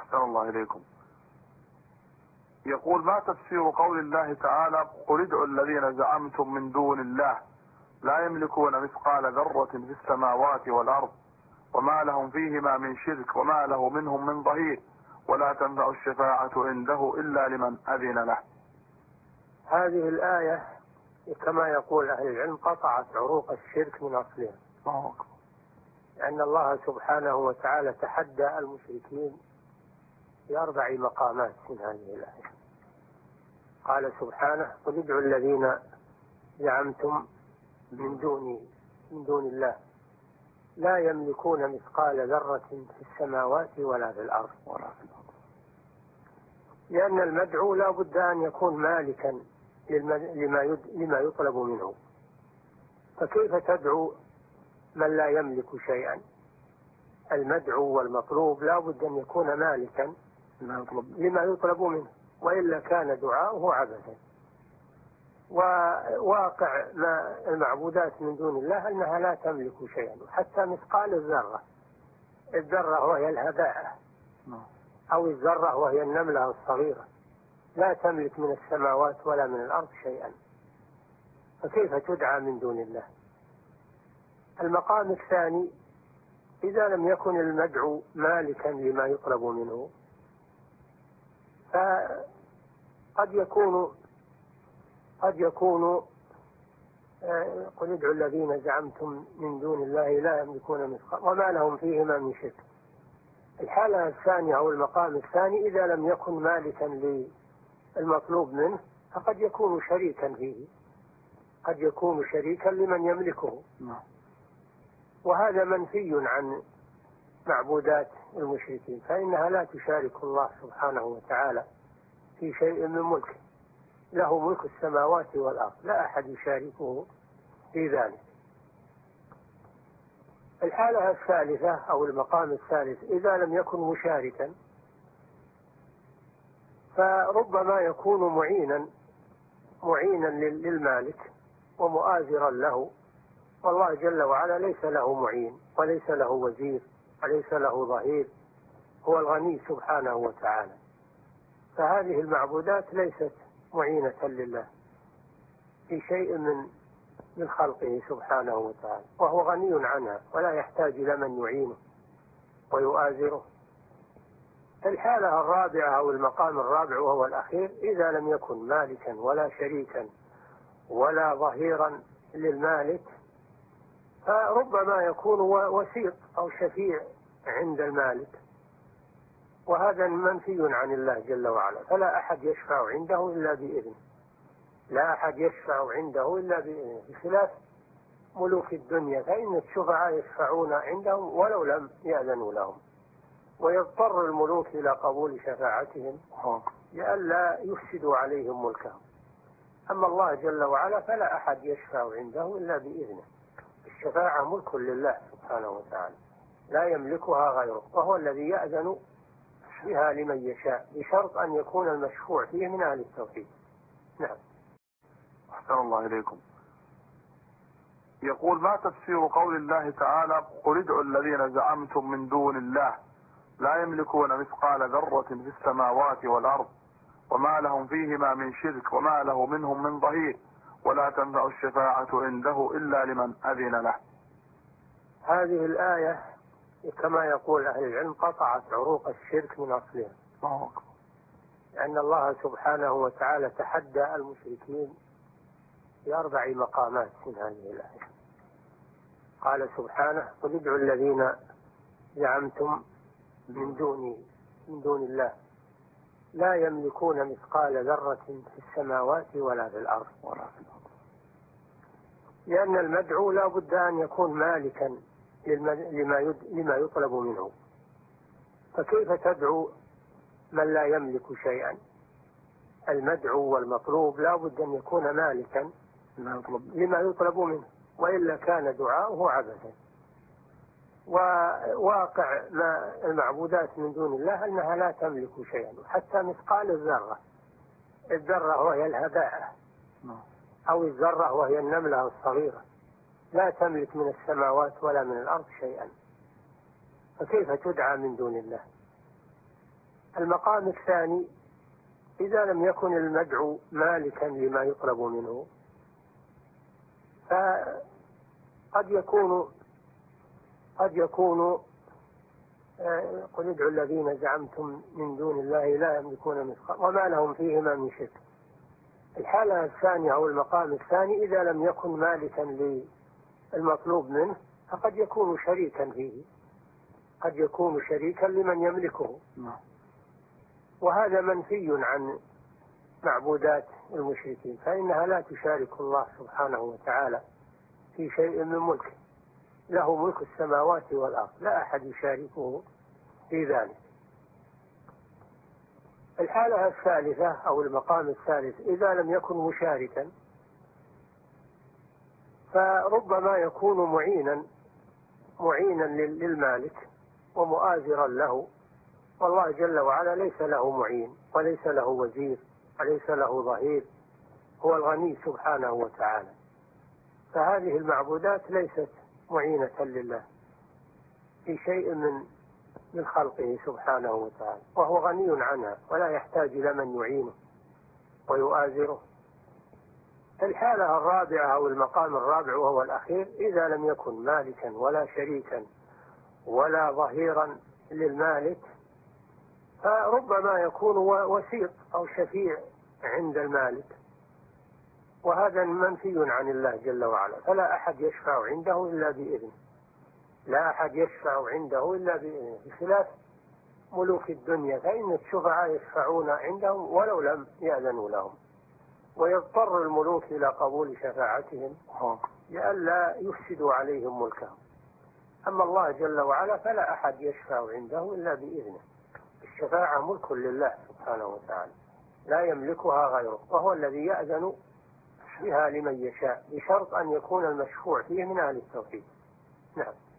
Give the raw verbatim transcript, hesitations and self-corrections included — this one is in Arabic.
أحسن الله إليكم. يقول: ما تفسير قول الله تعالى: قل ادعوا الذين زعمتم من دون الله لا يملكون مثقال ذرة في السماوات والأرض وما لهم فيهما من شرك وما له منهم من ظهير ولا تنفع الشفاعة عنده إلا لمن أذن له. هذه الآية كما يقول أهل العلم قطعت عروق الشرك من أصلها، لأن الله سبحانه وتعالى تحدى المشركين بأربع مقامات من هذه الآية. قال سبحانه: قل ادعوا الذين زعمتم من دونه من دون الله لا يملكون مثقال ذرة في السماوات ولا في الأرض. لأن المدعو لا بد أن يكون مالكا لما يطلب منه، فكيف تدعو من لا يملك شيئا؟ المدعو والمطلوب لا بد أن يكون مالكا لما يطلب منه، وإلا كان دعاؤه عبثا. وواقع ما المعبودات من دون الله أنها لا تملك شيئا، حتى مثقال الذرة. الذرة وهي الهباء أو الذرة وهي النملة الصغيرة لا تملك من السماوات ولا من الأرض شيئا، فكيف تدعى من دون الله؟ المقام الثاني: إذا لم يكن المدعو مالكا لما يطلب منه فقد يكون قد يكون قل ادعوا الذين زعمتم من دون الله لا يملكون مثقال وما لهم فيهما من شرك. الحالة الثانية أو المقام الثاني: إذا لم يكن مالكا للمطلوب منه فقد يكون شريكا فيه، قد يكون شريكا لمن يملكه، وهذا منفي عن معبودات المشركين، فإنها لا تشارك الله سبحانه وتعالى في شيء من ملكه، له ملك السماوات والأرض، لا أحد يشاركه في ذلك. الحالة الثالثة أو المقام الثالث: إذا لم يكن مشاركا فربما يكون معينا معينا للمالك ومؤازرا له، والله جل وعلا ليس له معين وليس له وزير وليس له ظهير، هو الغني سبحانه وتعالى، فهذه المعبودات ليست معينة لله في شيء من من خلقه سبحانه وتعالى، وهو غني عنها ولا يحتاج إلى من يعينه ويؤازره. الحالة الرابعة أو المقام الرابع وهو الأخير: إذا لم يكن مالكا ولا شريكا ولا ظهيرا للمالك فربما يكون وسيط أو شفيع عند المالك، وهذا منفي عن الله جل وعلا، فلا أحد يشفع عنده إلا بإذنه، لا أحد يشفع عنده إلا بإذنه، بخلاف ملوك الدنيا فإن الشفعاء يشفعون عندهم ولو لم يأذنوا لهم، ويضطر الملوك إلى قبول شفاعتهم لئلا يفسدوا عليهم ملكهم. أما الله جل وعلا فلا أحد يشفع عنده إلا بإذنه، الشفاعة ملك لله سبحانه وتعالى لا يملكها غيره، وهو الذي يأذن بها لمن يشاء بشرط أن يكون المشفوع فيه من أهل التوحيد. نعم. أحسن الله إليكم. يقول: ما تفسير قول الله تعالى: قل ادعوا الذين زعمتم من دون الله لا يملكون مثقال ذرة في السماوات والأرض وما لهم فيهما من شرك وما له منهم من ظهير ولا تنفع الشفاعة عنده إلا لمن أذن له. هذه الآية كما يقول أهل العلم قطعت عروق الشرك من أصلها، لأن الله سبحانه وتعالى تحدى المشركين بأربع مقامات من هذه الآية. قال سبحانه: قل ادعوا الذين زعمتم من دونه من دون الله لا يملكون مثقال ذرة في السماوات ولا في الأرض. لأن المدعو لا بد أن يكون مالكا لما يطلب منه، فكيف تدعو من لا يملك شيئا؟ المدعو والمطلوب لا بد أن يكون مالكا لما يطلب منه، وإلا كان دعاؤه عبثا. وواقع ما المعبودات من دون الله أنها لا تملك شيئا، حتى مثقال الذرة. الذرة وهي الهباء أو الذرة وهي النملة الصغيرة لا تملك من السماوات ولا من الأرض شيئا، فكيف تدعى من دون الله؟ المقام الثاني إذا لم يكن المدعو مالكا لما يطلب منه، فقد يكون قد يكون قل ادعوا الذين زعمتم من دون الله لا يملكون مثقال وما لهم فيهما من شرك. الحالة الثانية أو المقام الثاني إذا لم يكن مالكا للمطلوب منه فقد يكون شريكا فيه، قد يكون شريكا لمن يملكه، وهذا منفي عن معبودات المشركين، فإنها لا تشارك الله سبحانه وتعالى في شيء من ملكه، له ملك السماوات والأرض، لا أحد يشاركه في ذلك. الحالة الثالثة أو المقام الثالث إذا لم يكن مشاركا فربما يكون معينا معينا للمالك ومؤازرا له، والله جل وعلا ليس له معين وليس له وزير وليس له ظهير، هو الغني سبحانه وتعالى، فهذه المعبودات ليست معينة لله في شيء من من خلقه سبحانه وتعالى، وهو غني عنها ولا يحتاج إلى من يعينه ويؤازره. الحالة الرابعة أو المقام الرابع وهو الأخير إذا لم يكن مالكا ولا شريكا ولا ظهيرا للمالك فربما يكون وسيط أو شفيع عند المالك، وهذا منفي عن الله جل وعلا، فلا أحد يشفع عنده إلا بإذنه، لا أحد يشفع عنده إلا بإذنه، بخلاف ملوك الدنيا فإن الشفعاء يشفعون عندهم ولو لم يأذنوا لهم، ويضطر الملوك إلى قبول شفاعتهم لئلا يفسدوا عليهم ملكهم. أما الله جل وعلا فلا أحد يشفع عنده إلا بإذنه، الشفاعة ملك لله سبحانه وتعالى لا يملكها غيره، وهو الذي يأذن بها لمن يشاء بشرط أن يكون المشفوع فيه من أهل التوحيد. نعم.